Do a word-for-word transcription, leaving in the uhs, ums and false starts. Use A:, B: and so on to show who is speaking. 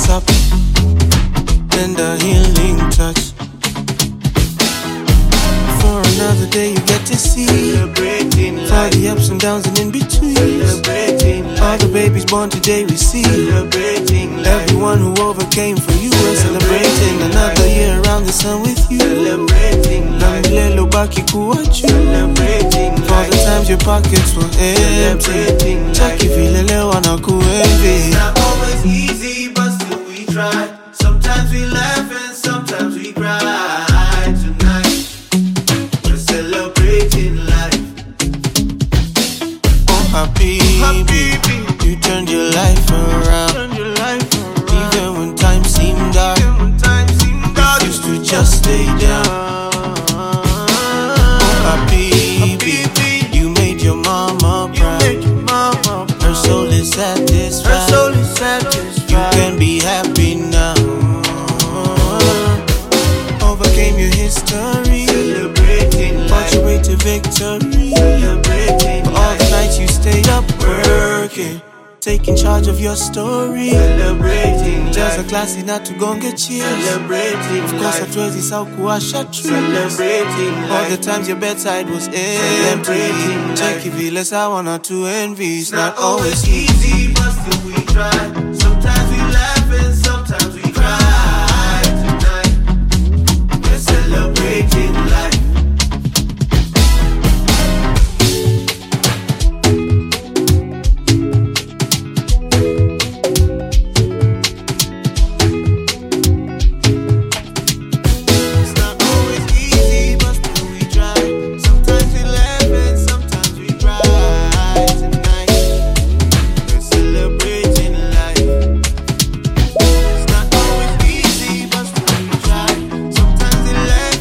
A: up, then the healing touch. For another day you get to see, celebrating life, all the ups and downs and in between, celebrating life. All the babies born today we see, celebrating life. Everyone who overcame for you, we're celebrating another year around the sun with you, celebrating life. Lelo baki kuwachu, celebrating life. For the times your pockets were empty, Chucky vilele wana kuenvy.
B: It's not always easy, but still we try. Sometimes we laugh and sometimes we cry. Tonight we're celebrating life.
A: Oh habibi, you turned your life around. Even when times seem dark, you used to just stay down. Oh habibi, you made your mama proud. Her soul is satisfied. You can be happy now. Overcame your history,
B: Celebrating
A: fought
B: life.
A: your way to victory.
B: Celebrating
A: For all the
B: life.
A: nights you stayed up working, taking charge of your story.
B: Celebrating
A: Just a
B: life.
A: classy not to go and get cheers.
B: Celebrating
A: Of course,
B: life.
A: hatuwezi sau kuwasha trees.
B: Celebrating
A: All the
B: life.
A: times your bedside was empty.
B: Celebrating life.
A: Check if you less I wanna to envy. It's not
B: Not always
A: always easy.
B: easy, but still we try.